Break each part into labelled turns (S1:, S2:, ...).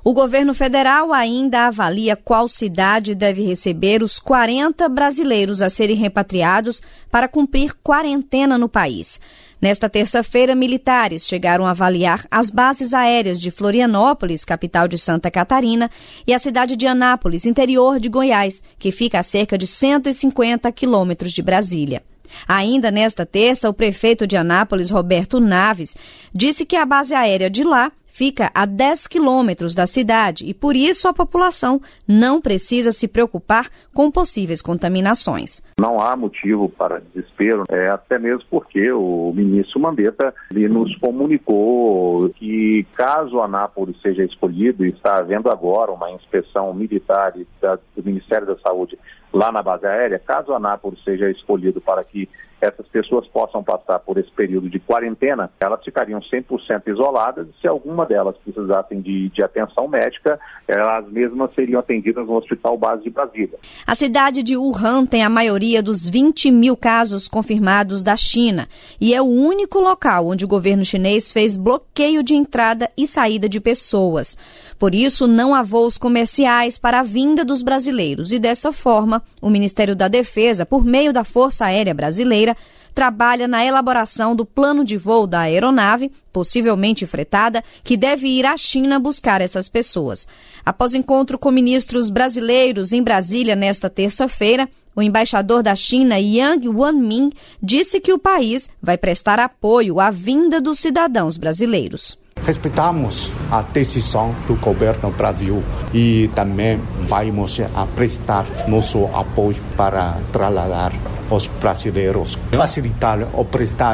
S1: O governo federal ainda avalia qual cidade deve receber os 40 brasileiros a serem repatriados para cumprir quarentena no país. Nesta terça-feira, militares chegaram a avaliar as bases aéreas de Florianópolis, capital de Santa Catarina, e a cidade de Anápolis, interior de Goiás, que fica a cerca de 150 quilômetros de Brasília. Ainda nesta terça, o prefeito de Anápolis, Roberto Naves, disse que a base aérea de lá fica a 10 quilômetros da cidade e, por isso, a população não precisa se preocupar com possíveis contaminações.
S2: Não há motivo para desespero, até mesmo porque o ministro Mandetta nos comunicou que, caso Anápolis seja escolhido, e está havendo agora uma inspeção militar do Ministério da Saúde lá na base aérea, caso Anápolis seja escolhido para que essas pessoas possam passar por esse período de quarentena, elas ficariam 100% isoladas e se alguma delas precisassem de atenção médica, elas mesmas seriam atendidas no Hospital Base de Brasília.
S1: A cidade de Wuhan tem a maioria dos 20 mil casos confirmados da China e é o único local onde o governo chinês fez bloqueio de entrada e saída de pessoas. Por isso, não há voos comerciais para a vinda dos brasileiros e, dessa forma, o Ministério da Defesa, por meio da Força Aérea Brasileira, trabalha na elaboração do plano de voo da aeronave, possivelmente fretada, que deve ir à China buscar essas pessoas. Após encontro com ministros brasileiros em Brasília nesta terça-feira, o embaixador da China, Yang Wanmin, disse que o país vai prestar apoio à vinda dos cidadãos brasileiros.
S3: Respeitamos a decisão do governo do Brasil e também vamos prestar nosso apoio para trasladar os brasileiros, facilitar ou prestar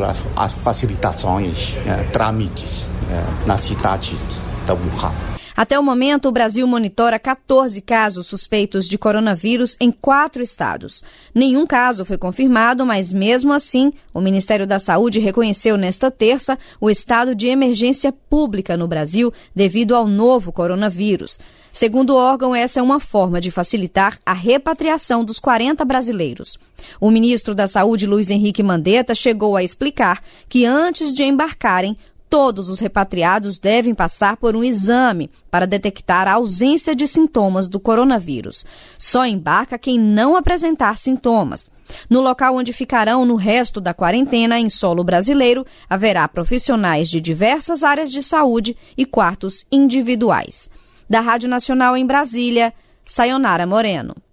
S3: as facilitações, trâmites na cidade de Wuhan.
S1: Até o momento, o Brasil monitora 14 casos suspeitos de coronavírus em 4 estados. Nenhum caso foi confirmado, mas mesmo assim, o Ministério da Saúde reconheceu nesta terça o estado de emergência pública no Brasil devido ao novo coronavírus. Segundo o órgão, essa é uma forma de facilitar a repatriação dos 40 brasileiros. O ministro da Saúde, Luiz Henrique Mandetta, chegou a explicar que antes de embarcarem, todos os repatriados devem passar por um exame para detectar a ausência de sintomas do coronavírus. Só embarca quem não apresentar sintomas. No local onde ficarão no resto da quarentena, em solo brasileiro, haverá profissionais de diversas áreas de saúde e quartos individuais. Da Rádio Nacional em Brasília, Sayonara Moreno.